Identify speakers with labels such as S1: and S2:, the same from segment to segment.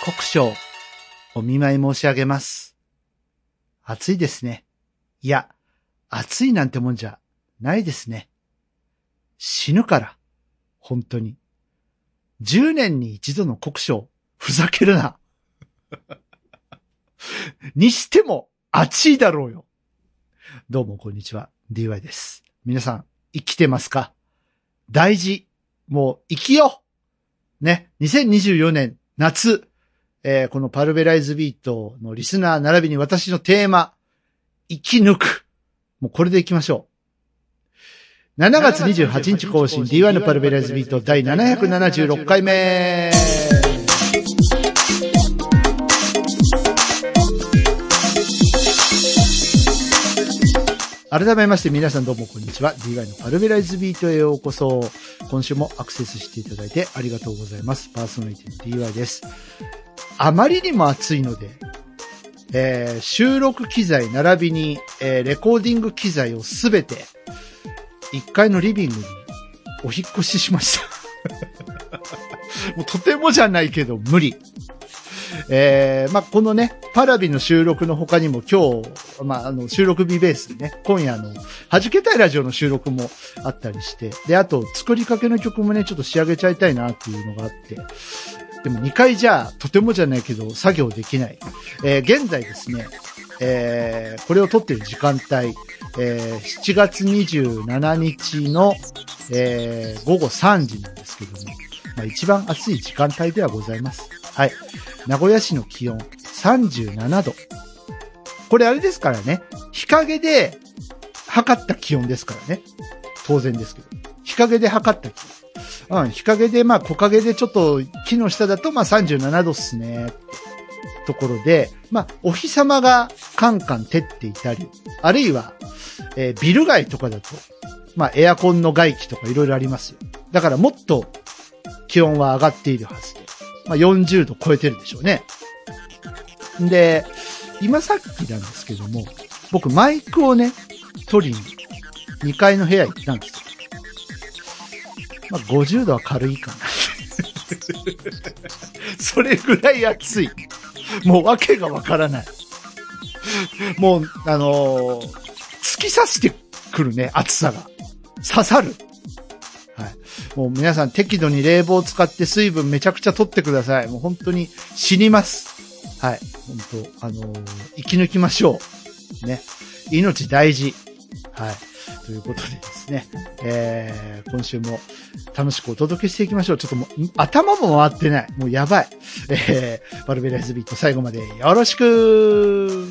S1: 国書、お見舞い申し上げます。暑いですね。いや、暑いなんてもんじゃないですね。死ぬから、本当に。10年に一度の国書、ふざけるな。にしても、暑いだろうよ。どうもこんにちは、DY です。皆さん、生きてますか？大事。もう、生きようね、2024年、夏。このパルベライズビートのリスナー並びに私のテーマ、生き抜く。もうこれでいきましょう。7月28日更新 DY のパルベライズビート第776回目。改めまして皆さんどうもこんにちは。DY のパルベライズビートへようこそ。今週もアクセスしていただいてありがとうございます。パーソナリティの DY です。あまりにも暑いので、収録機材並びに、レコーディング機材をすべて1階のリビングにお引っ越ししました。もうとてもじゃないけど無理。このね、パラビの収録の他にも今日、収録日ベースでね、今夜弾けたいラジオの収録もあったりして、で、あと作りかけの曲もね、ちょっと仕上げちゃいたいなっていうのがあって、でも2回じゃとてもじゃないけど作業できない。現在ですね、これを撮ってる時間帯、7月27日の、午後3時なんですけども、一番暑い時間帯ではございます。はい。名古屋市の気温37度。これあれですからね、日陰で測った気温ですからね。当然ですけど。日陰で測った気温。日陰で木陰でちょっと木の下だと37度っすね。ところで、お日様がカンカン照っていたり、あるいは、ビル街とかだと、エアコンの外気とかいろいろありますよ。だからもっと気温は上がっているはずで。40度超えてるでしょうね。で、今さっきなんですけども、僕マイクをね、取りに2階の部屋行ったんですよ。50度は軽いかな。それぐらい暑い。もう訳がわからない。もう、突き刺してくるね、暑さが。刺さる。はい。もう皆さん適度に冷房を使って水分めちゃくちゃ取ってください。もう本当に死にます。はい。本当、生き抜きましょう。ね。命大事。はい。ということでですね、今週も楽しくお届けしていきましょう。ちょっともう、頭も回ってない。もうやばい。パルベライズビート最後までよろしく。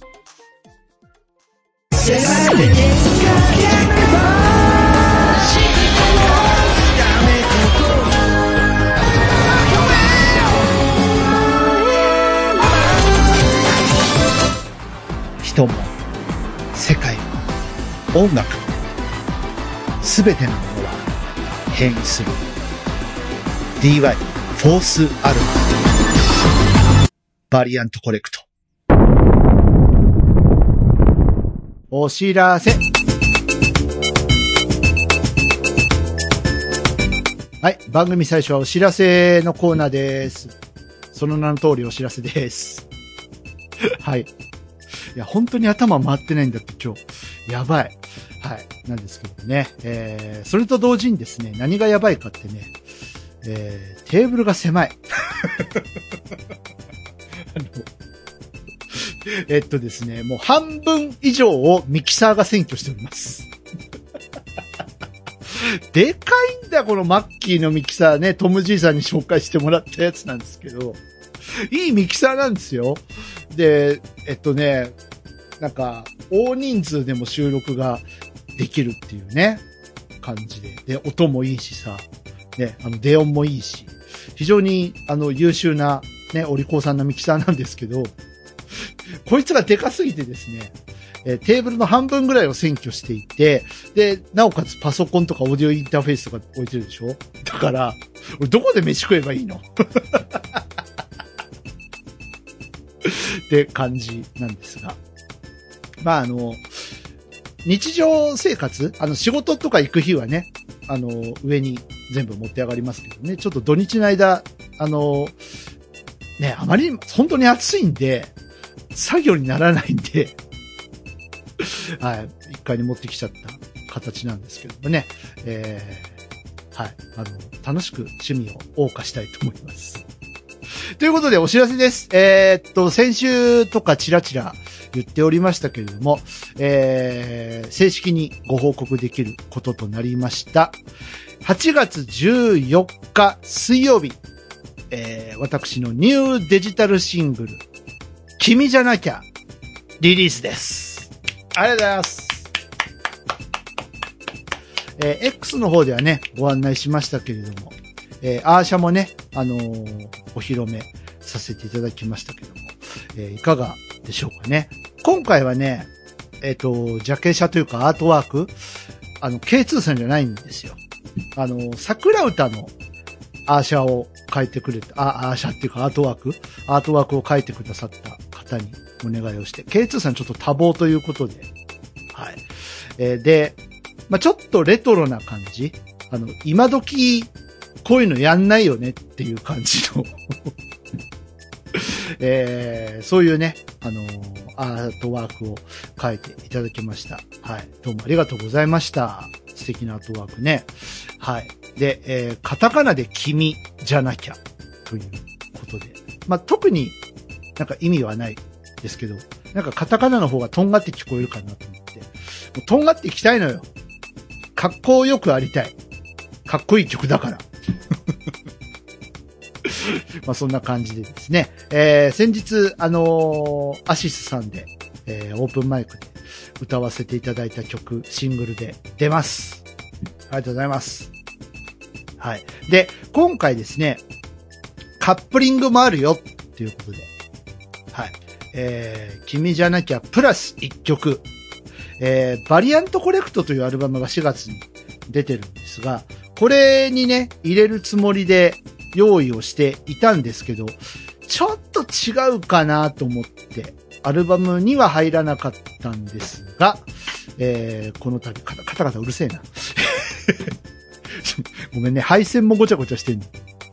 S1: 人も世界も音楽もすべてのものは変異する。 DY フォースアルバムバリアントコレクト。お知らせ。はい、番組最初はお知らせのコーナーです。その名の通りお知らせです。はい。いや、本当に頭回ってないんだって今日。やばい。はい。なんですけどね。それと同時にですね、何がやばいかってね、テーブルが狭い。ですね、もう半分以上をミキサーが占拠しております。でかいんだよ、このマッキーのミキサーね。トム・ジーさんに紹介してもらったやつなんですけど。いいミキサーなんですよ。で、なんか、大人数でも収録ができるっていうね、感じで。で、音もいいしさ、ね、低音もいいし、非常に、優秀な、ね、お利口さんのミキサーなんですけど、こいつがでかすぎてですね、テーブルの半分ぐらいを占拠していて、で、なおかつパソコンとかオーディオインターフェースとか置いてるでしょ？だから、俺どこで飯食えばいいの？って感じなんですが。日常生活、仕事とか行く日はね、上に全部持って上がりますけどね、ちょっと土日の間、 ね、あまり本当に暑いんで、作業にならないんで、はい、一回に持ってきちゃった形なんですけどもね、はい、楽しく趣味を謳歌したいと思います。ということでお知らせです。先週とかチラチラ言っておりましたけれども、正式にご報告できることとなりました。8月14日水曜日、私のニューデジタルシングル、君じゃなきゃ、リリースです。ありがとうございます。X の方ではね、ご案内しましたけれども、アーシャもね、お披露目させていただきましたけども、いかがでしょうかね。今回はね、ジャケ写というかアートワーク、K2 さんじゃないんですよ。桜歌のアーシャを描いてくれた、アーシャっていうかアートワークを描いてくださった方にお願いをして、K2 さんちょっと多忙ということで、はい。で、ちょっとレトロな感じ。今時、こういうのやんないよねっていう感じの、そういうね、アートワークを描いていただきました。はい。どうもありがとうございました。素敵なアートワークね。はい。で、カタカナで君じゃなきゃということで。特になんか意味はないですけど、なんかカタカナの方がとんがって聞こえるかなと思って。もうとんがっていきたいのよ。かっこよくありたい。かっこいい曲だから。そんな感じでですね。先日、アシスさんで、オープンマイクで歌わせていただいた曲、シングルで出ます。ありがとうございます。はい。で、今回ですね、カップリングもあるよっていうことで、はい。君じゃなきゃプラス1曲、バリアントコレクトというアルバムが4月に出てるんですが、これにね、入れるつもりで用意をしていたんですけど、ちょっと違うかなと思って、アルバムには入らなかったんですが、この度、カタカタうるせえな。ごめんね、配線もごちゃごちゃしてんの。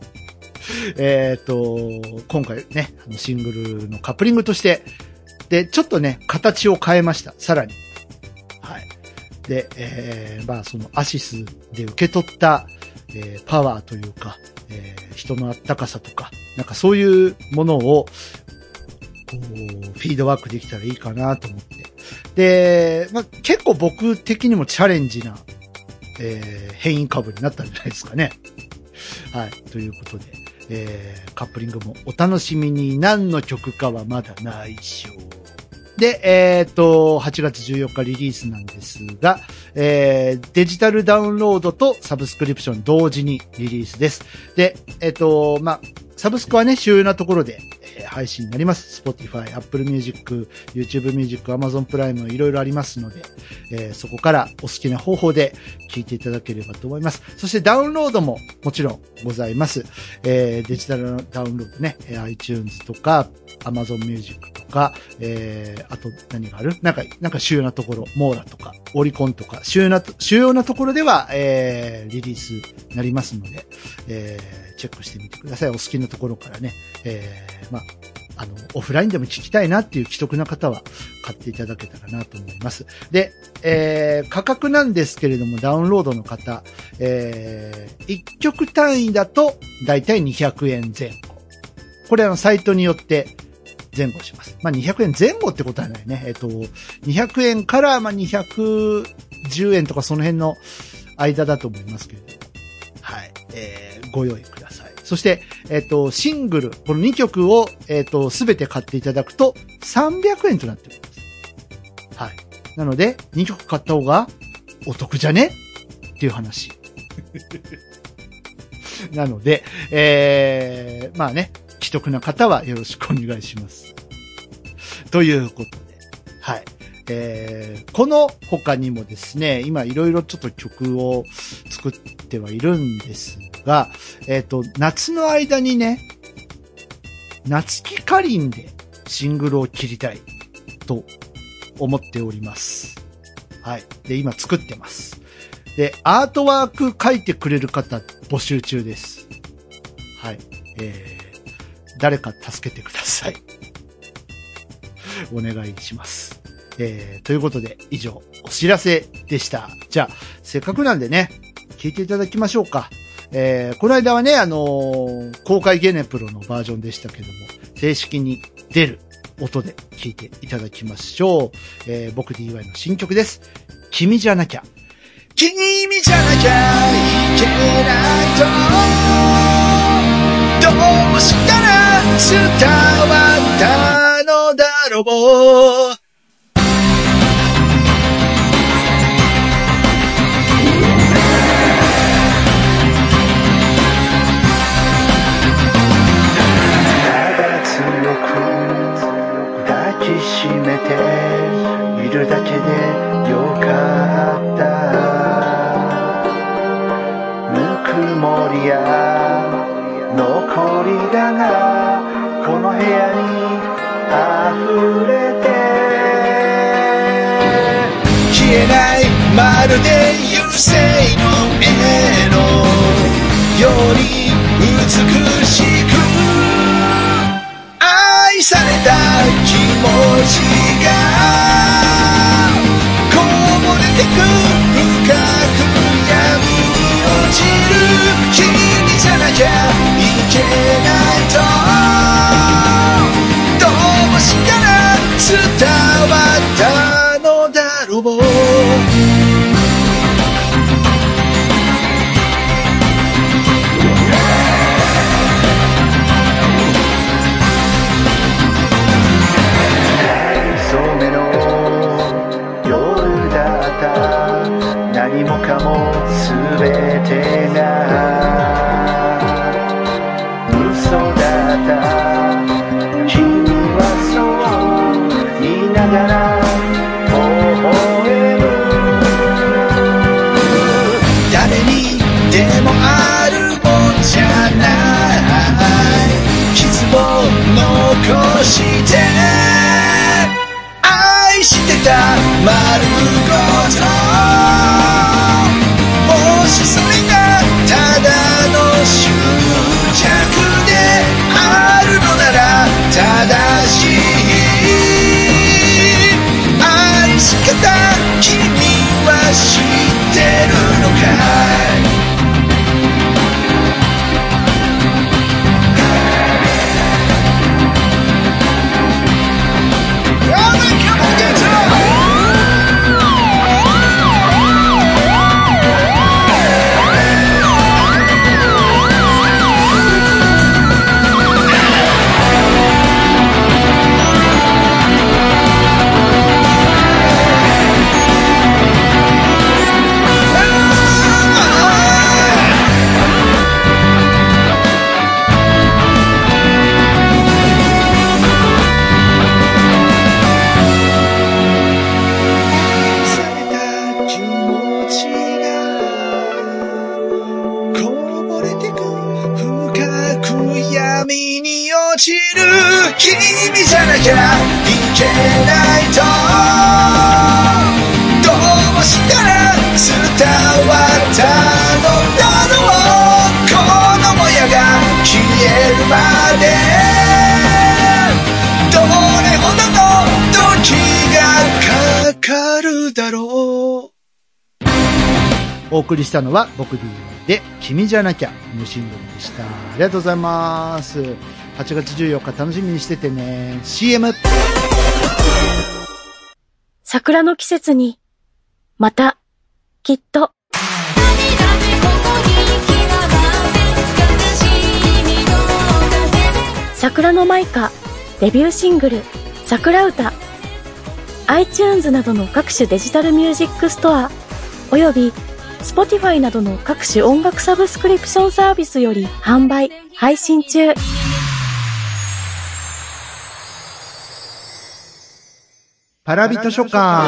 S1: 今回ね、シングルのカップリングとして、で、ちょっとね、形を変えました。さらに。はい。で、そのアシスで受け取った、パワーというか、人のあったかさとか、なんかそういうものを、フィードバックできたらいいかなと思って。で、結構僕的にもチャレンジな、変異株になったんじゃないですかね。はい。ということで、カップリングもお楽しみに。何の曲かはまだ内緒。で、8月14日リリースなんですが、デジタルダウンロードとサブスクリプション同時にリリースです。で、サブスクはね、主要なところで、配信になります。Spotify、Apple Music、YouTube Music、Amazon プライムいろいろありますので、そこからお好きな方法で聴いていただければと思います。そしてダウンロードももちろんございます。デジタルダウンロードね、iTunes とか Amazon Music とか、あと何がある？なんか主要なところ、モーラとか、オリコンとか、主要なところでは、リリースになりますので、チェックしてみてください。お好きなところからね、オフラインでも聞きたいなっていう既得な方は買っていただけたらなと思います。で、価格なんですけれども、ダウンロードの方、1曲単位だとだいたい200円前後。これサイトによって前後します。200円前後ってことはないね。200円から210円とかその辺の間だと思いますけれども。はい。ご用意ください。そして、シングル、この2曲を、すべて買っていただくと300円となっております。はい。なので、2曲買った方がお得じゃねっていう話。なので、既得な方はよろしくお願いします。ということで、はい。この他にもですね、今いろいろちょっと曲を作ってはいるんですが、夏の間にね、夏木かりんでシングルを切りたいと思っております。はい。で、今作ってます。で、アートワーク書いてくれる方募集中です。はい。 誰か助けてください。お願いします。ということで、以上、お知らせでした。じゃあ、せっかくなんでね、聞いていただきましょうか。この間はね、公開ゲネプロのバージョンでしたけども、正式に出る音で聞いていただきましょう。僕 DY の新曲です。君じゃなきゃ。君じゃなきゃいけないと、どうしたら伝わったのだろう。抱きしめているだけでよかった。ぬくもりや残り香がこの部屋に溢れて、消えないまるで油性の絵のように美しく愛された気持ちがこぼれてく深く闇に落ちる。君じゃなきゃいけないと、どうしたら伝わったのだろう。何もかも全てが嘘だった。君はそう言いながら微笑む。誰にでもあるもんじゃない傷を残して愛してた丸ごと。もしそれがただの執着であるのなら正しい愛し方君は知ってるのかい。君じゃなきゃいけないと、どうしたら伝わったのだろう。このもやが消えるまでどれほどの時がかかるだろう。お送りしたのは僕 D で君じゃなきゃのシングルでした。ありがとうございます。8月14日楽しみにしててね。 CM。
S2: 桜の季節にまたきっと桜のマイカデビューシングル桜歌 iTunes などの各種デジタルミュージックストアおよび Spotify などの各種音楽サブスクリプションサービスより販売配信中。
S1: パラビ図書館。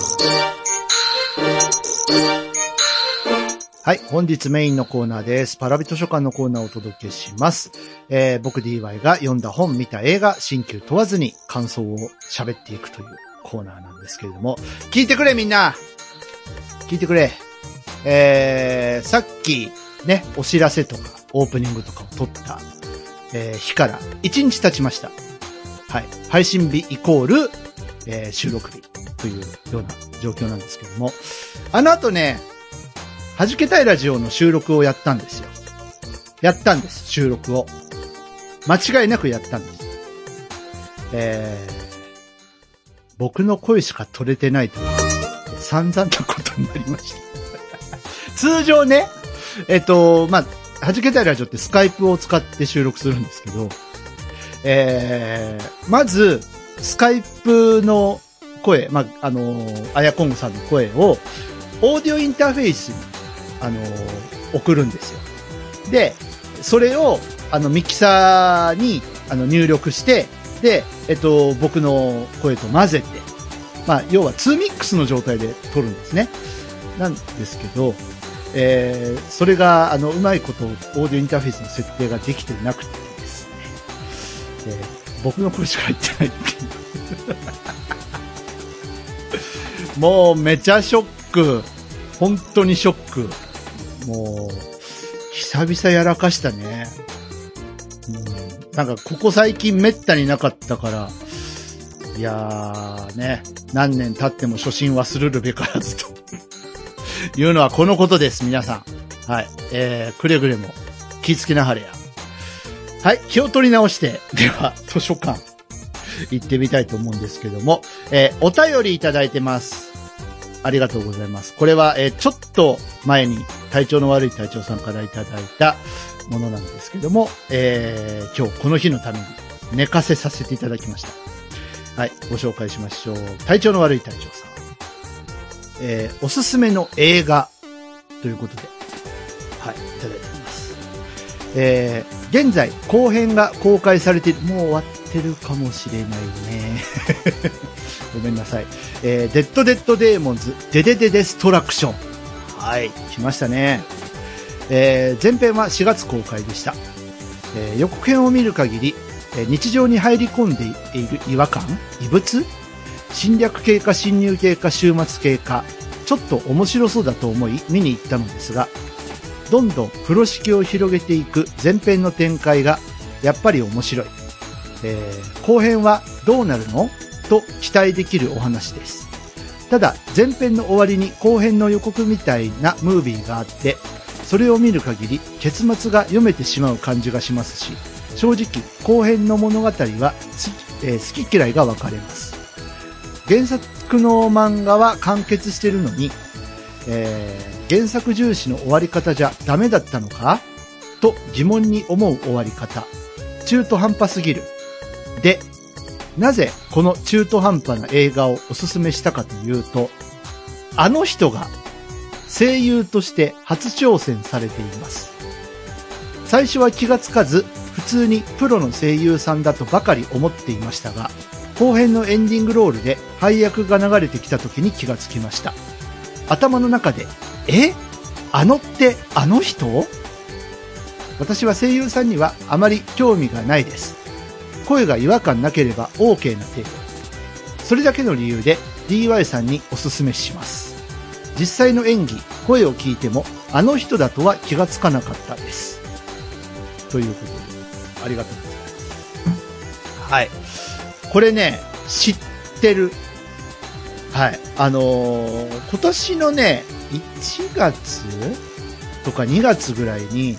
S1: はい、本日メインのコーナーです。パラビ図書館のコーナーをお届けします。僕 DY が読んだ本、見た映画、新旧問わずに感想を喋っていくというコーナーなんですけれども、聞いてくれみんな、聞いてくれ。さっきね、お知らせとかオープニングとかを撮った日から1日経ちました。はい。配信日イコール、収録日というような状況なんですけども、あの後ね、はじけたいラジオの収録をやったんですよ。やったんです、収録を。間違いなくやったんです。僕の声しか取れてないという散々なことになりました。通常ね、はじけたいラジオってスカイプを使って収録するんですけど、まず、スカイプの声、あやこんぐさんの声を、オーディオインターフェースに、送るんですよ。で、それを、ミキサーに、入力して、で、僕の声と混ぜて、要は2ミックスの状態で撮るんですね。なんですけど、それが、うまいこと、オーディオインターフェースの設定ができてなくてですね、僕の声しか入ってないっていう。もう、めちゃショック。本当にショック。もう、久々やらかしたね。なんか、ここ最近めったになかったから、いやーね、何年経っても初心忘るるべからずというのはこのことです、皆さん。はい。くれぐれも気ぃつけなはれや。はい、気を取り直して、では、図書館、行ってみたいと思うんですけども、お便りいただいてます。ありがとうございます。これは、ちょっと前に体調の悪い隊長さんからいただいたものなんですけども、今日この日のために寝かせさせていただきました。はい、ご紹介しましょう。体調の悪い隊長さん。おすすめの映画ということで、はい、いただいております。現在後編が公開されている、もう終わってるかもしれないね。ごめんなさい。デッドデーモンズデデデデストラクション。はい、来ましたね。前編は4月公開でした。予告編を見る限り、日常に入り込んでいる違和感、異物、侵略系か侵入系か終末系か、ちょっと面白そうだと思い見に行ったのですが、どんどん風呂敷を広げていく前編の展開がやっぱり面白い。後編はどうなるのと期待できるお話です。ただ前編の終わりに後編の予告みたいなムービーがあって、それを見る限り結末が読めてしまう感じがしますし、正直後編の物語は好き嫌いが分かれます。原作の漫画は完結しているのに、原作重視の終わり方じゃダメだったのかと疑問に思う終わり方。中途半端すぎる。で、なぜこの中途半端な映画をおすすめしたかというと、あの人が声優として初挑戦されています。最初は気がつかず、普通にプロの声優さんだとばかり思っていましたが、後編のエンディングロールで配役が流れてきた時に気がつきました。頭の中で、あのってあの人？私は声優さんにはあまり興味がないです。声が違和感なければ OK な程度。それだけの理由で DY さんにおすすめします。実際の演技、声を聞いてもあの人だとは気がつかなかったです。ということで、ありがとうございます。はい。これね、知ってる。はい。今年のね、1月とか2月ぐらいに、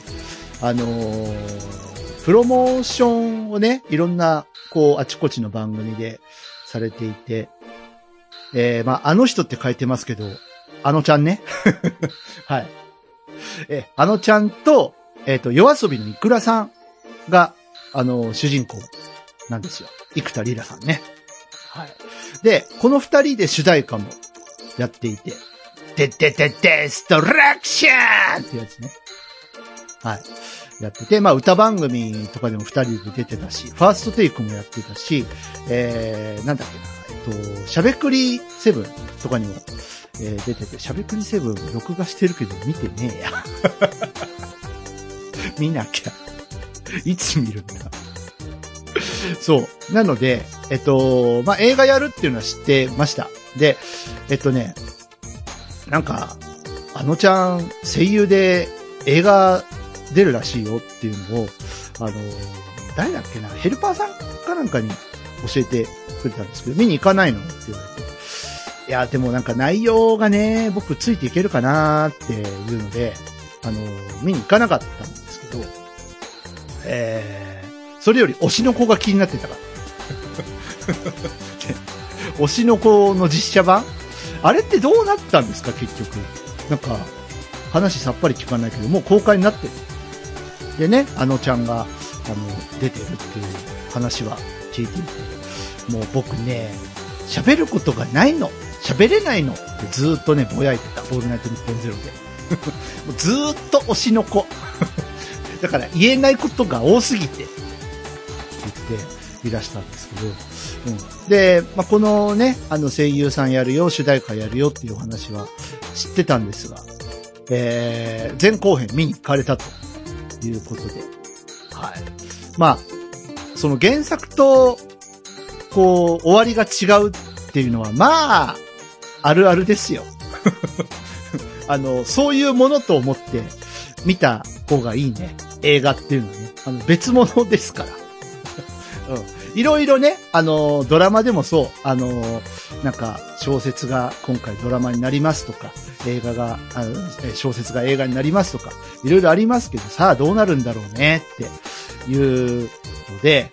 S1: プロモーションをね、いろんな、あちこちの番組でされていて、あの人って書いてますけど、あのちゃんね。はい。あのちゃんと、夜遊びのいくらさんが、主人公なんですよ。生田リラさんね。はい。で、この二人で主題歌もやっていて、デストラクションってやつね。はい。やってて、歌番組とかでも二人で出てたし、ファーストテイクもやってたし、なんだっけな、しゃべくり7とかにも、出てて、しゃべくり7録画してるけど見てねえや。見なきゃ。いつ見るんだ。そう。なので、映画やるっていうのは知ってました。で、なんか、あのちゃん、声優で映画出るらしいよっていうのを、 誰だっけな、ヘルパーさんかなんかに教えてくれたんですけど、見に行かないのって言われて。いや、でもなんか内容がね、僕ついていけるかなっていうので、見に行かなかったんですけど、それより推しの子が気になってたから。推しの子の実写版あれってどうなったんですか結局。なんか、話さっぱり聞かないけど、もう公開になってる。でね、ちゃんが、出てるっていう話は聞いていて、もう僕ね、喋ることがないの。喋れないのってずーっとね、ぼやいてた。オールナイトニッポンゼロで。もうずーっと推しの子。だから言えないことが多すぎて、言っていらしたんですけど、で、このね、声優さんやるよ、主題歌やるよっていうお話は知ってたんですが、前後編見に行かれたということで、はい。その原作と、こう、終わりが違うっていうのは、あるあるですよ。そういうものと思って見た方がいいね。映画っていうのはね。別物ですから。いろいろね、ドラマでもそう、なんか、小説が今回ドラマになりますとか、小説が映画になりますとか、いろいろありますけど、さあどうなるんだろうねっていうので、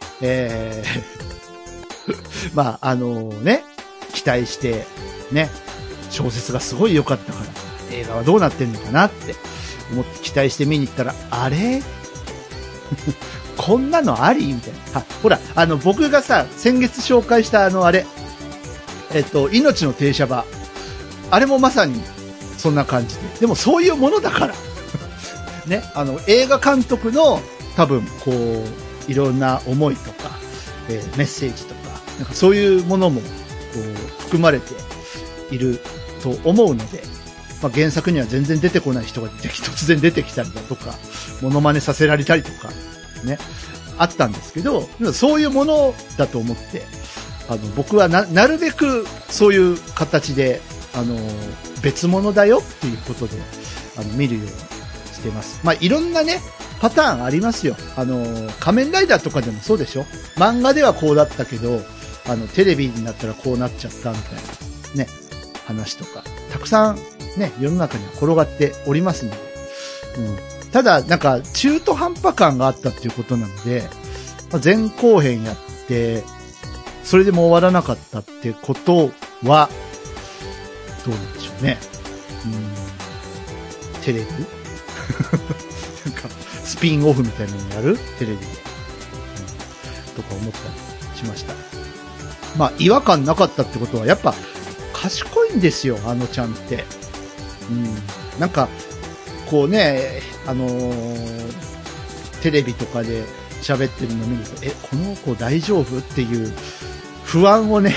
S1: ね、期待して、ね、小説がすごい良かったから、映画はどうなってんのかなって思って期待して見に行ったら、あれこんなのありみたいな。ほら、僕がさ、先月紹介したあれ、命の停車場。あれもまさに、そんな感じで。でもそういうものだから。ね、映画監督の、多分、こう、いろんな思いとか、メッセージとか、なんかそういうものも、こう、含まれていると思うので、原作には全然出てこない人が突然出てきたりだとか、モノマネさせられたりとか、ね、あったんですけど、そういうものだと思って、僕はなるべくそういう形で、別物だよっていうことで、見るようにしてます。いろんなね、パターンありますよ。仮面ライダーとかでもそうでしょ？漫画ではこうだったけど、テレビになったらこうなっちゃったみたいな、ね、話とか、たくさんね、世の中には転がっておりますので、ただ、なんか、中途半端感があったっていうことなので、前後編やって、それでも終わらなかったってことは、どうなんでしょうね。テレビなんか、スピンオフみたいなのやるテレビで、とか思ったりしました。違和感なかったってことは、やっぱ、賢いんですよ、ちゃんって。なんか、こうね、テレビとかで喋ってるのを見ると、この子大丈夫っていう不安をね、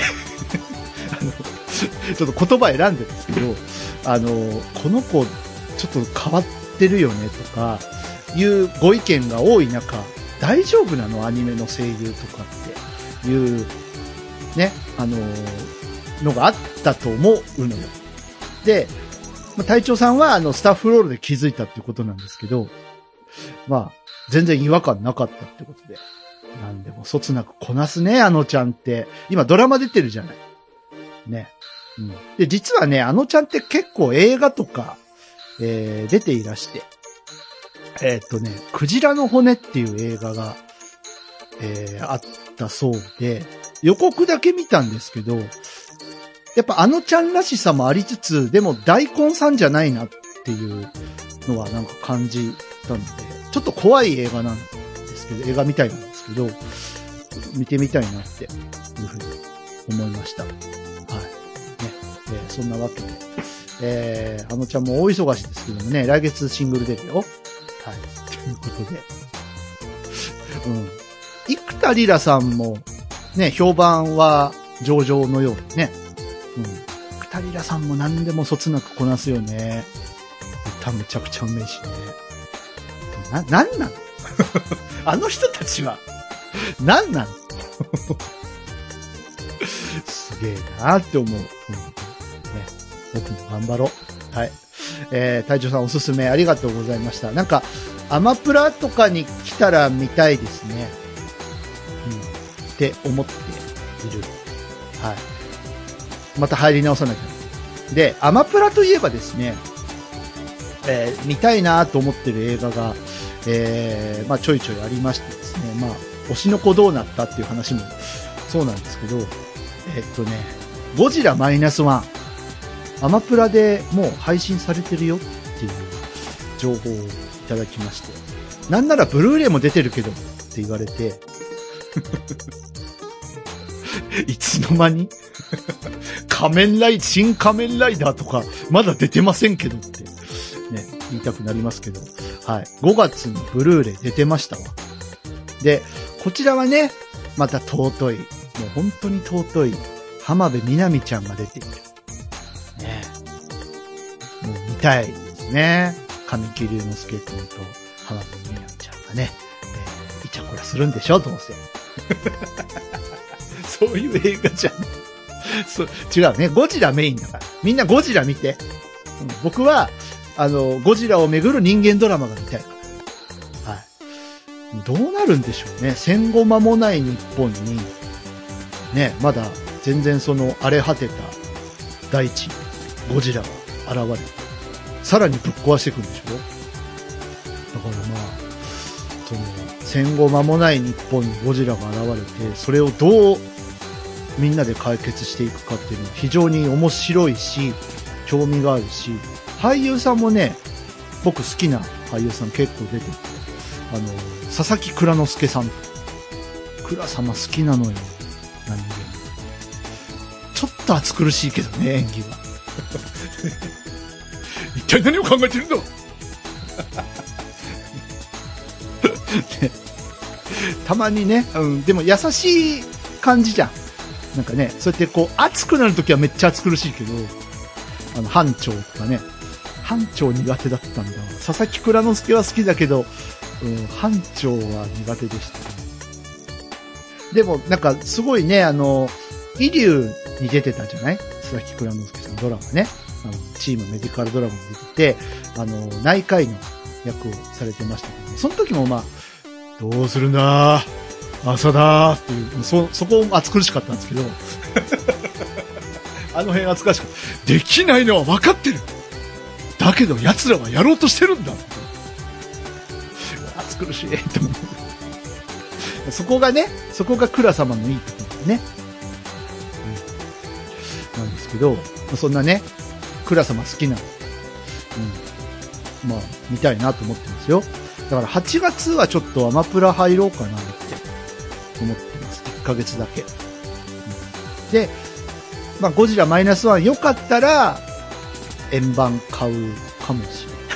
S1: ちょっと言葉選んでるんですけど、この子ちょっと変わってるよねとか、いうご意見が多い中、大丈夫なのアニメの声優とかっていう、ね、のがあったと思うのよ。で、隊長さんはスタッフロールで気づいたっていうことなんですけど、全然違和感なかったってことで。なんでもそつなくこなすね、ちゃんって。今ドラマ出てるじゃない。ね。で、実はね、ちゃんって結構映画とか、出ていらして。クジラの骨っていう映画が、あったそうで、予告だけ見たんですけど、やっぱちゃんらしさもありつつ、でも大根さんじゃないなっていうのはなんか感じたので、ちょっと怖い映画なんですけど、映画みたいなんですけど、見てみたいなっていうふうに思いました。はい。ね。そんなわけで、ちゃんも大忙しですけどもね、来月シングルデビューを。はい。ということで。生田リラさんも、ね、評判は上々のようにね。生田リラさんも何でもそつなくこなすよね。歌むちゃくちゃうめえしね。なんなの人たちは、なんなのすげえなーって思う。ね、僕も頑張ろう。はい。隊長さんおすすめありがとうございました。なんか、アマプラとかに来たら見たいですね。 って思っている。はい。また入り直さなきゃ。で、アマプラといえばですね、見たいなと思ってる映画が、まあちょいちょいありましてですね、まあ推しの子どうなったっていう話もそうなんですけど、ゴジラ-1、アマプラでもう配信されてるよっていう情報をいただきまして、なんならブルーレイも出てるけどって言われて、いつの間に新仮面ライダーとかまだ出てませんけどってね、言いたくなりますけど、はい。5月にブルーレイ出てましたわ。で、こちらはね、また尊い、もう本当に尊い浜辺美波ちゃんが出ている。ね。もう見たいですね。神木隆之介君と浜辺美波ちゃんがね、イチャコラするんでしょ、どうせ。そういう映画じゃん。違うね。ゴジラメインだから。みんなゴジラ見て。僕は、ゴジラをめぐる人間ドラマが見たいから。はい。どうなるんでしょうね。戦後間もない日本に、ね、まだ全然荒れ果てた大地、ゴジラが現れて、さらにぶっ壊していくんでしょ。だからまあ、戦後間もない日本にゴジラが現れて、それをどうみんなで解決していくかっていうのは非常に面白いし、興味があるし、俳優さんもね、僕好きな俳優さん結構出てて、佐々木蔵之介さん。蔵様好きなのよ。何気に。ちょっと暑苦しいけどね、演技は。一体何を考えてるんだたまにね、でも優しい感じじゃん。なんかね、そうやって熱くなるときはめっちゃ暑苦しいけど、班長とかね、班長苦手だったんだ。佐々木蔵之介は好きだけど、班長は苦手でしたね。でも、なんか、すごいね、イリュウに出てたじゃない？佐々木蔵之介さん、ドラマね。チームメディカルドラゴンに出てて、内科医の役をされてましたけどね。その時もまあ、どうするんだ朝だーっていう、そこ暑苦しかったんですけど、あの辺暑苦しかった。できないのは分かってる。だけど奴らはやろうとしてるんだ。暑苦しいって思う。そこが倉様のいいところだね。なんですけど、そんなね、倉様好きなの。まあ、見たいなと思ってますよ。だから8月はちょっとアマプラ入ろうかなって思ってます。1ヶ月だけ。で、まあ、ゴジラ-1よかったら、円盤買うかもしれない。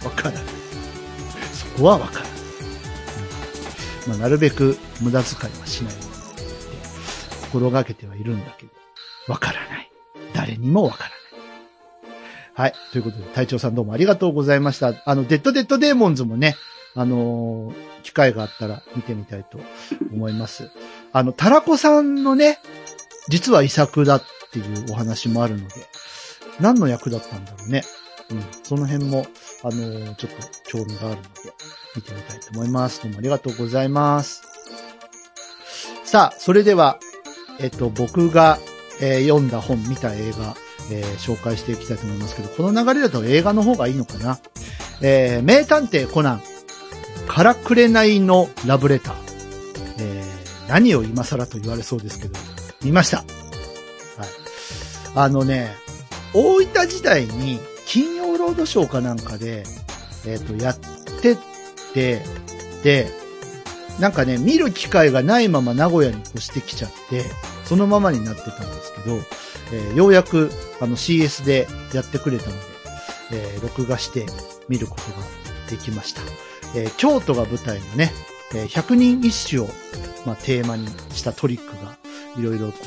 S1: わからない。そこはわからない。まあ、なるべく無駄遣いはしないように心がけてはいるんだけど、わからない。誰にもわからない。はい。ということで、隊長さんどうもありがとうございました。デッドデーモンズもね、機会があったら見てみたいと思います。タラコさんのね、実は遺作だっていうお話もあるので、何の役だったんだろうね。その辺も、ちょっと興味があるので、見てみたいと思います。どうもありがとうございます。さあ、それでは、僕が、読んだ本、見た映画、紹介していきたいと思いますけど、この流れだと映画の方がいいのかな。名探偵コナン、からくれないのラブレター。何を今更と言われそうですけど、見ました。はい。大分時代に金曜ロードショーかなんかで、やってて、で、なんかね、見る機会がないまま名古屋に越してきちゃって、そのままになってたんですけど、ようやくCS でやってくれたので、録画して見ることができました。京都が舞台のね、百人一首を、テーマにしたトリックがいろいろ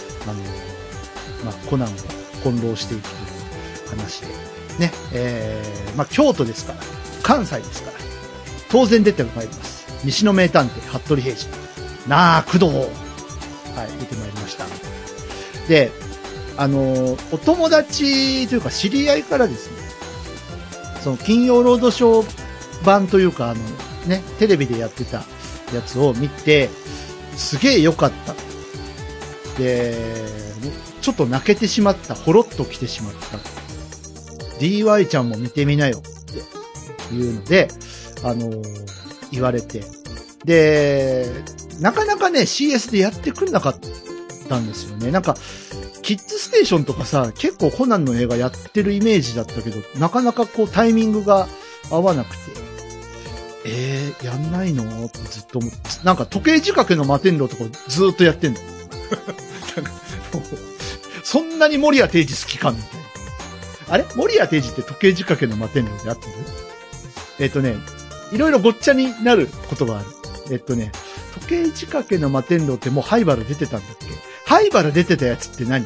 S1: コナンを翻弄していくという話でね、京都ですから、関西ですから、当然出てまいります。西の名探偵服部平次、なあ工藤、はい、出てまいりました。で、お友達というか知り合いからですね、その金曜ロードショー版というか、テレビでやってた、 やつを見て、すげえ良かった。で、ちょっと泣けてしまった。ほろっと来てしまった。DY ちゃんも見てみなよっていうので、言われて。で、なかなかね、CS でやってくんなかったんですよね。なんか、キッズステーションとかさ、結構コナンの映画やってるイメージだったけど、なかなかこうタイミングが合わなくて、やんないのってずっと思って、なんか時計仕掛けの摩天楼とかずっとやってんの。なんかそんなに森谷定治好きかみたいな。あれ森谷定治って時計仕掛けの摩天楼で合ってる？いろいろごっちゃになることがある。時計仕掛けの摩天楼ってもう灰原出てたんだっけ？灰原出てたやつって何？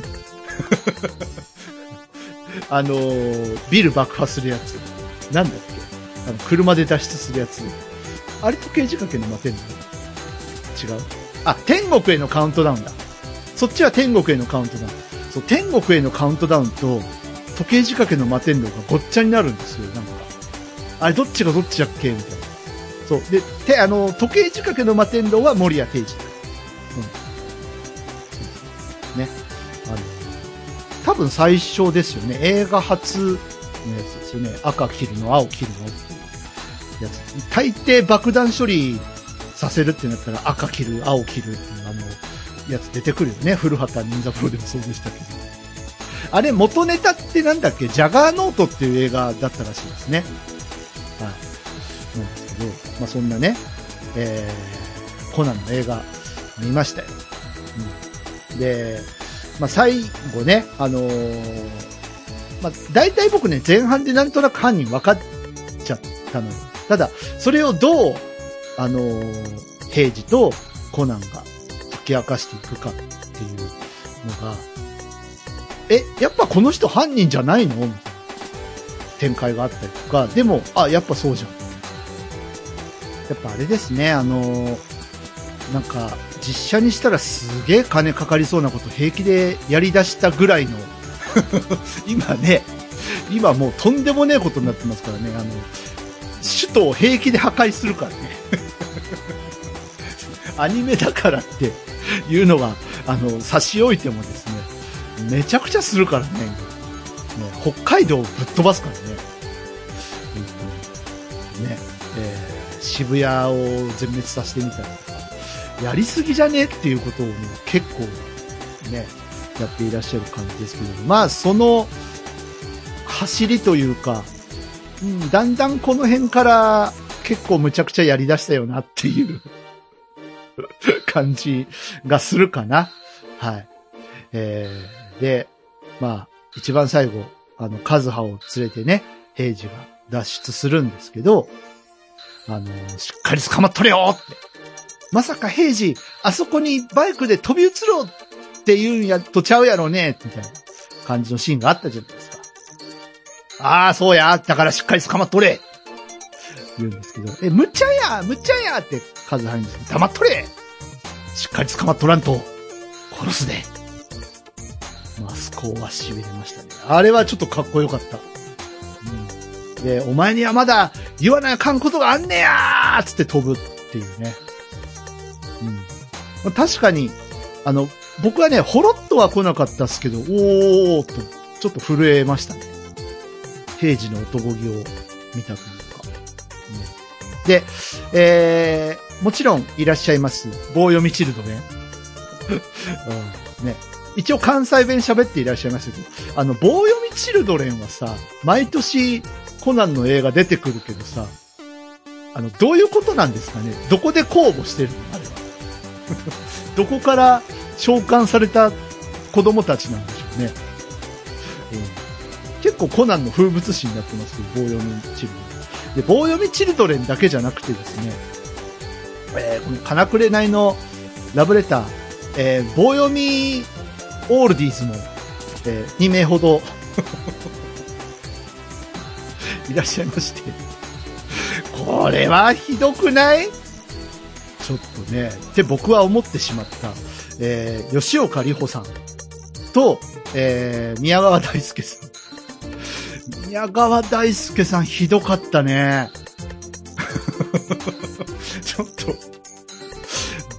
S1: ビル爆破するやつ。なんだっけ？車で脱出するやつ。あれ時計仕掛けの摩天楼？違う？あ、天国へのカウントダウンだ。そっちは天国へのカウントダウン。そう、天国へのカウントダウンと時計仕掛けの摩天楼がごっちゃになるんですよ、なんか。あれどっちがどっちだっけみたいな。そう。で、時計仕掛けの摩天楼は森谷定治だ。うん。ね。多分最初ですよね。映画初のやつですよね。赤切るの、青切るのっていうやつ。大抵爆弾処理させるってなったら赤切る、青切るっていうやつ出てくるよね。古畑任三郎でもそうでしたけど。あれ、元ネタってなんだっけ？ジャガーノートっていう映画だったらしいですね。はい。なんですけど、まあ、そんなね、コナンの映画見ましたよ。うん。で、まあ、最後ね、まあ、大体僕ね、前半でなんとなく犯人分かっちゃったのよ。ただ、それをどう、平次とコナンが解き明かしていくかっていうのが、やっぱこの人犯人じゃないのみたいな展開があったりとか、でも、やっぱそうじゃん。やっぱあれですね、なんか、実写にしたらすげえ金かかりそうなこと平気でやり出したぐらいの、今もうとんでもねえことになってますからね、首都を平気で破壊するからね。アニメだからっていうのが、差し置いてもですね、めちゃくちゃするからね。北海道をぶっ飛ばすからね。渋谷を全滅させてみたりとか、やりすぎじゃねっていうことを結構ね、やっていらっしゃる感じですけど、まあその走りというか、だんだんこの辺から結構むちゃくちゃやり出したよなっていう感じがするかな。はい。で、まあ、一番最後、カズハを連れてね、平次が脱出するんですけど、しっかり捕まっとれよって。まさか平次、あそこにバイクで飛び移ろうって言うんやとちゃうやろね、みたいな感じのシーンがあったじゃないですか。そうや、だからしっかり捕まっとれ言うんですけど、むっちゃやってカズハにですね、黙っとれしっかり捕まっとらんと、殺すで。まあ、そこは痺れましたね。あれはちょっとかっこよかった。で、お前にはまだ言わなあかんことがあんねやーつって飛ぶっていうね。確かに、僕はね、ほろっとは来なかったっすけど、おーっと、ちょっと震えましたね。平次の男気を見たというか。で、もちろんいらっしゃいます。棒読みチルドね。ね。一応関西弁喋っていらっしゃいますけど、棒読みチルドレンはさ、毎年コナンの映画出てくるけどさ、どういうことなんですかね？どこで公募してるのあれは。どこから召喚された子供たちなんでしょうね。結構コナンの風物詩になってますけど、棒読みチルドレン。で、棒読みチルドレンだけじゃなくてですね、この金くれないのラブレター、棒読みオールディーズも、2名ほどいらっしゃいまして、これはひどくない？ちょっとね、って僕は思ってしまった。吉岡里帆さんと、宮川大輔さん。宮川大輔さんひどかったね。ちょっと、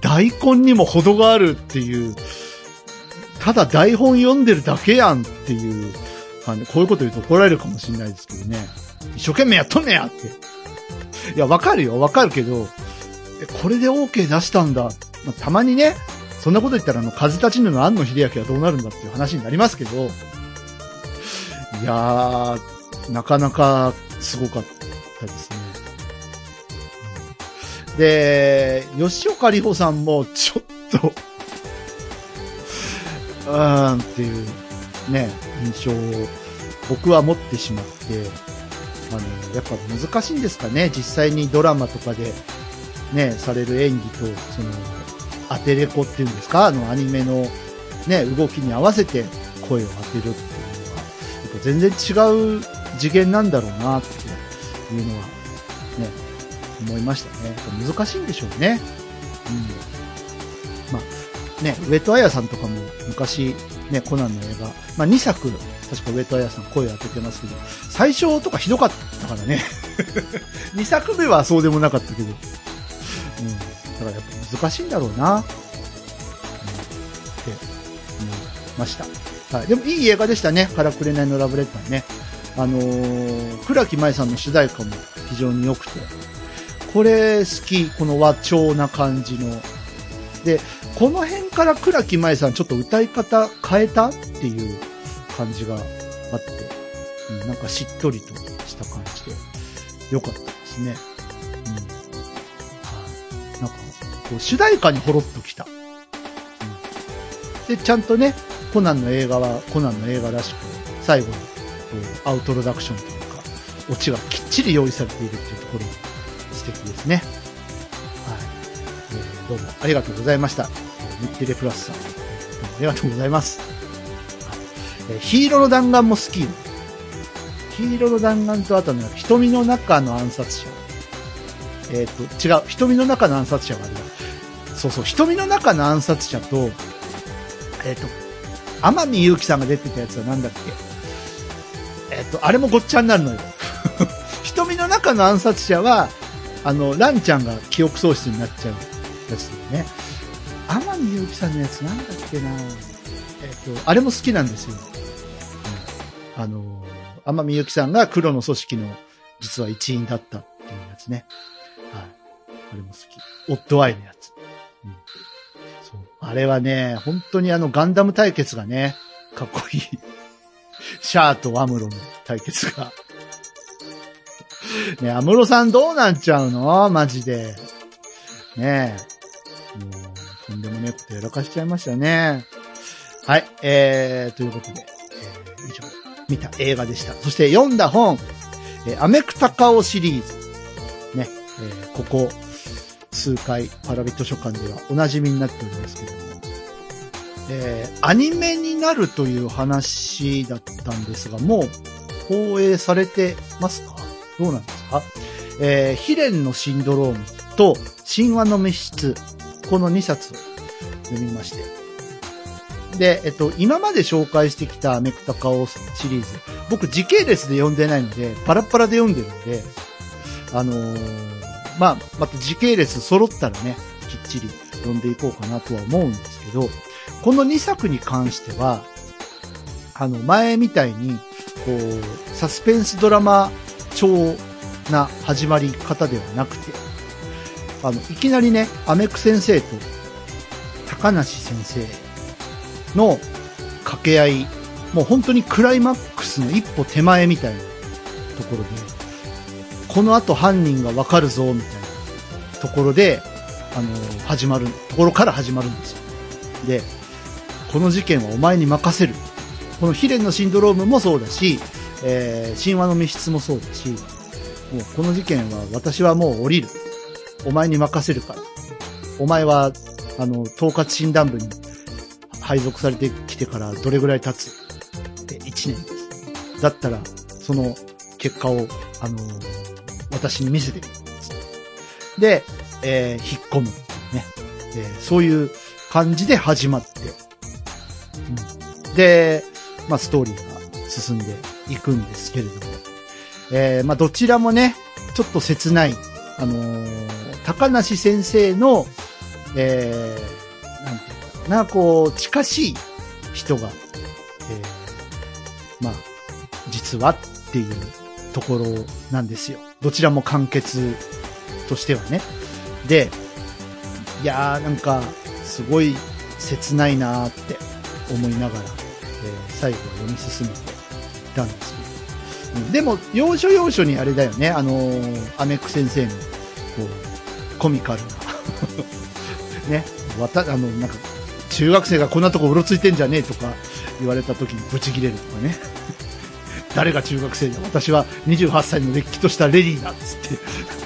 S1: 大根にも程があるっていう、ただ台本読んでるだけやんっていう感じ。こういうこと言うと怒られるかもしれないですけどね。一生懸命やっとんねやって。いや、わかるよ。わかるけど、これで OK 出したんだ。まあ、たまにね、そんなこと言ったら風立ちぬの庵野秀明はどうなるんだっていう話になりますけど、いやー、なかなかすごかったですね。で、吉岡里帆さんもちょっと、っていうね、印象を僕は持ってしまって、やっぱ難しいんですかね、実際にドラマとかでね、される演技と、アテレコっていうんですか、アニメのね、動きに合わせて声を当てるっていうのは、やっぱ全然違う次元なんだろうな、っていうのは、ね、思いましたね。やっぱ難しいんでしょうね。まあ、ね、上戸彩さんとかも昔、ね、コナンの映画、まあ2作、確か上戸彩さん声を当ててますけど、最初とかひどかったからね。2作目はそうでもなかったけど。だからやっぱ難しいんだろうな、って思いました。はい。でもいい映画でしたね。からくれないのラブレターね。倉木舞さんの主題歌も非常に良くて。これ好き。この和調な感じの。で、この辺から倉木舞さんちょっと歌い方変えたっていう感じがあって、なんかしっとりとした感じで良かったですね。なんかこう主題歌にほろっときた。で、ちゃんとね、コナンの映画はコナンの映画らしく、最後にこうアウトロダクションというか、オチがきっちり用意されているっていうところが素敵ですね。はい。どうもありがとうございました。日テレプラスさん、どうもありがとうございます。ヒーローの弾丸も好き。ヒーローの弾丸とあとね、瞳の中の暗殺者。違う。瞳の中の暗殺者があるわ。そうそう。瞳の中の暗殺者と、天海祐希さんが出てたやつはなんだっけ。あれもごっちゃになるのよ。瞳の中の暗殺者は、ランちゃんが記憶喪失になっちゃうやつだよね。天海祐希さんのやつなんだっけな。あれも好きなんですよ。天海祐希さんが黒の組織の実は一員だったっていうやつね。はい。あれも好き。オッドアイのやつ。そう。あれはね、本当にガンダム対決がね、かっこいい。シャアとアムロの対決が。ね、アムロさんどうなっちゃうの？マジで。ねえ。もう、とんでもねえことやらかしちゃいましたね。はい。ということで、以上、見た映画でした。そして読んだ本、アメクタカオシリーズ。ね。ここ、数回、パラビ図書館ではお馴染みになっておりますけども、アニメになるという話だったんですが、もう放映されてますか？どうなんですか？ヒレンのシンドロームと神話の密室、この2冊読みまして。で、今まで紹介してきたアメクタカオシリーズ、僕時系列で読んでないので、パラパラで読んでるんで、また時系列揃ったらね、きっちり読んでいこうかなとは思うんですけど、この2作に関しては、前みたいに、こう、サスペンスドラマ調な始まり方ではなくて、いきなりね、アメク先生と高梨先生の掛け合い、もう本当にクライマックスの一歩手前みたいなところで、この後犯人がわかるぞ、みたいなところで、ところから始まるんですよ。で、この事件はお前に任せる。このヒレンのシンドロームもそうだし、神話の密室もそうだし、もうこの事件は私はもう降りる。お前に任せるから。お前は、統括診断部に配属されてきてからどれぐらい経つ？で、1年です。だったら、その結果を、私に見せてくれ。で、引っ込む。ね。そういう感じで始まって、で、ストーリーが進んでいくんですけれども、どちらもね、ちょっと切ない、高梨先生の、 なんていうかな、こう、近しい人が、まあ、実はっていうところなんですよ。どちらも完結としてはね。で、いやーなんか、すごい切ないなーって思いながら、最後は読み進めていたんですけど。でも、要所要所にあれだよね、アメック先生の、こう、コミカルな、ね、なんか、中学生がこんなとこうろついてんじゃねえとか言われた時にブチ切れるとかね。誰が中学生だ、私は28歳のれっきとしたレディーだっつって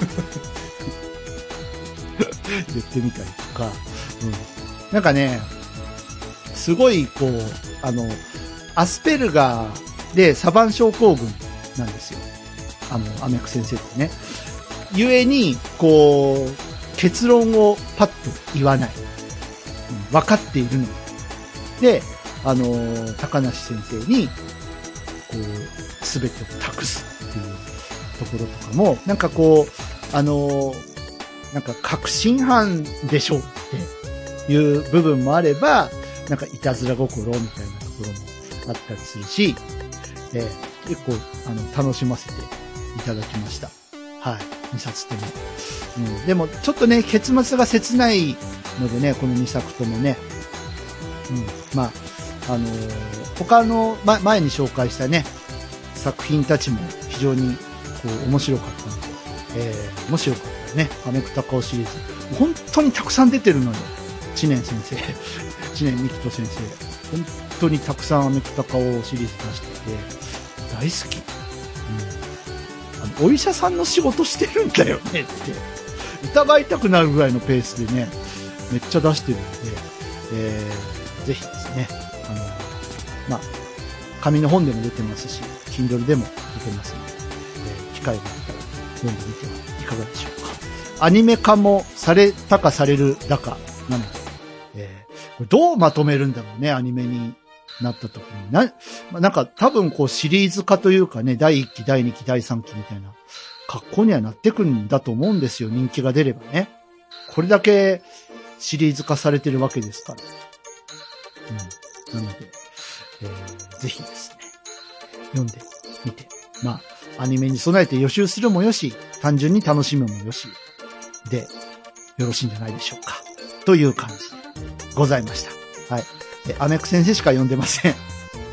S1: 言ってみたりとか、なんかね、すごいこう、アスペルガーでサバン症候群なんですよ。アメック先生ってね。ゆえに、こう、結論をパッと言わない。分かっているの。で、高梨先生に、こう、すべてを託すっていうところとかも、なんかこう、なんか確信犯でしょっていう部分もあれば、なんかいたずら心みたいなところもあったりするし、結構、楽しませていただきました。はい。2冊とも。でも、ちょっとね、結末が切ないのでね、この2作ともね。まあ、他の、前に紹介したね、作品たちも非常に、こう、面白かったので、もしよかったらね、アメクタカオシリーズ。本当にたくさん出てるのよ。知念先生。知念美希人先生。本当にたくさんアメクタカオシリーズ出してて、大好き。お医者さんの仕事してるんだよねって疑いたくなるぐらいのペースでね、めっちゃ出してるので、ぜひですね、まあ、紙の本でも出てますし、Kindle でも出てますので、機会があったら読んでみてはいかがでしょうか。アニメ化もされたかされるだかなので、これどうまとめるんだろうね、アニメになった時に。なんか多分こうシリーズ化というかね、第1期、第2期、第3期みたいな格好にはなってくるんだと思うんですよ、人気が出ればね。これだけシリーズ化されてるわけですから。なので、ぜひですね、読んでみて。まあ、アニメに備えて予習するもよし、単純に楽しむもよし、で、よろしいんじゃないでしょうか。という感じでございました。はい。アメック先生しか読んでません。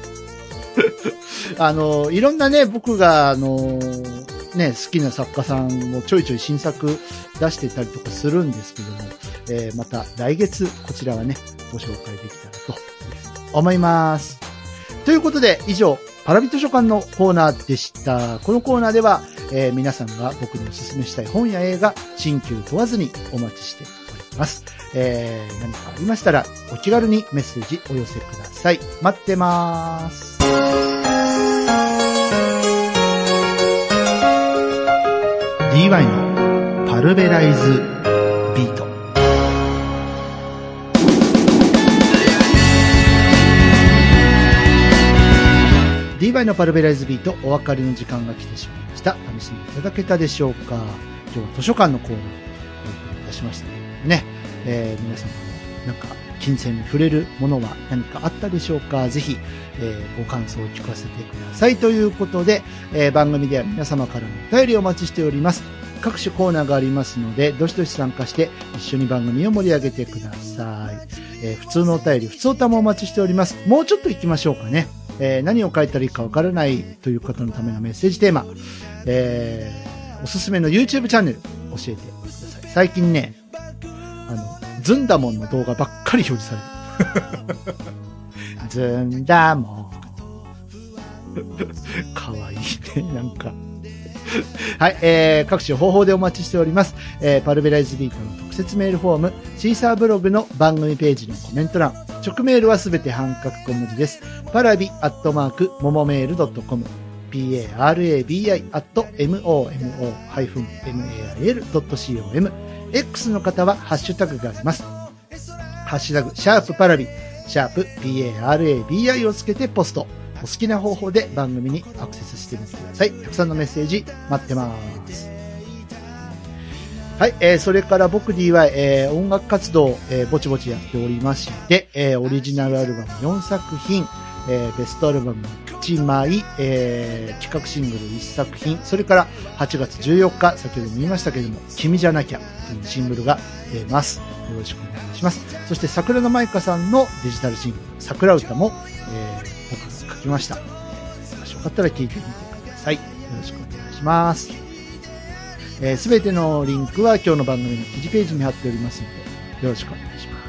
S1: いろんなね、僕が、ね、好きな作家さんもちょいちょい新作出してたりとかするんですけども、また来月こちらはね、ご紹介できたらと思います。ということで、以上、パラビ図書館のコーナーでした。このコーナーでは、皆さんが僕にお勧めしたい本や映画、新旧問わずにお待ちしております。何かありましたら、お気軽にメッセージお寄せください。待ってます。DY のパルベライズビート。DY のパルベライズビート、お別れの時間が来てしまいました。楽しんでいただけたでしょうか。今日は図書館のコーナーをお送りいたしましたね。皆様のなんか金銭に触れるものは何かあったでしょうか。ぜひ、ご感想を聞かせてください。ということで、番組では皆様からのお便りをお待ちしております。各種コーナーがありますので、どしどし参加して一緒に番組を盛り上げてください。普通のお便り、普通おたもお待ちしております。もうちょっと行きましょうかね。何を書いたらいいかわからないという方のためのメッセージテーマ、おすすめの YouTube チャンネル教えてください。最近ね、ズンダモンの動画ばっかり表示される。ズンダモン。かわいいね、なんか。はい、各種方法でお待ちしております。パルベライズビートの特設メールフォーム、シーサーブログの番組ページのコメント欄、直メールはすべて半角小文字です。パラビももメール .com、parabi@momo-mail.com、X の方はハッシュタグがあります。ハッシュタグ、シャープパラビ、シャープ parabi をつけてポスト。お好きな方法で番組にアクセスしてみてください。たくさんのメッセージ待ってます。 はい、それから僕 DY、音楽活動、ぼちぼちやっておりまして、オリジナルアルバム4作品、ベストアルバム1枚、企画シングル1作品、それから8月14日、先ほども言いましたけれども、君じゃなきゃというシングルが出ます。よろしくお願いします。そして桜田舞香さんのデジタルシングル、桜歌も、僕が書きました。もしよかったら聴いてみてください。よろしくお願いします。すべてのリンクは今日の番組の記事ページに貼っておりますので、よろしくお願いします。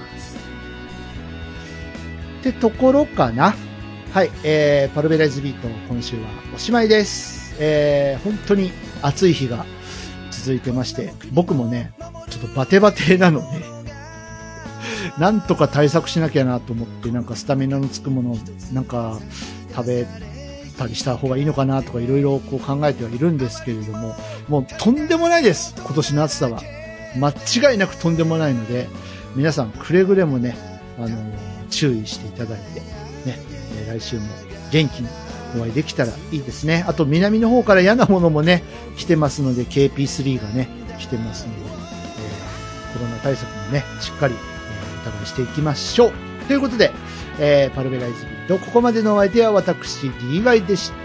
S1: ってところかな。はい、パルベライズビート今週はおしまいです。本当に暑い日が続いてまして、僕もね、ちょっとバテバテなので、なんとか対策しなきゃなと思って、なんかスタミナのつくものをなんか食べたりした方がいいのかなとかいろいろこう考えてはいるんですけれども、もうとんでもないです。今年の暑さは。間違いなくとんでもないので、皆さんくれぐれもね、注意していただいて、ね、来週も元気にお会いできたらいいですね。あと南の方から嫌なものもね、来てますので、KP3 がね、来てますので、コロナ対策もね、しっかり、お互いしていきましょう。ということで、パルベライズビート、ここまでのお相手は私 DY でした。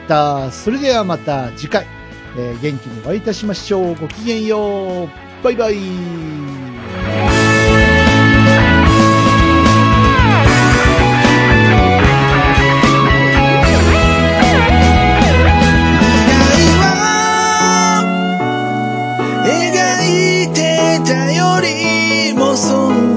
S1: それではまた次回、元気にお会いいたしましょう。ごきげんよう。バイバイ。
S3: 描いてたよりもそんな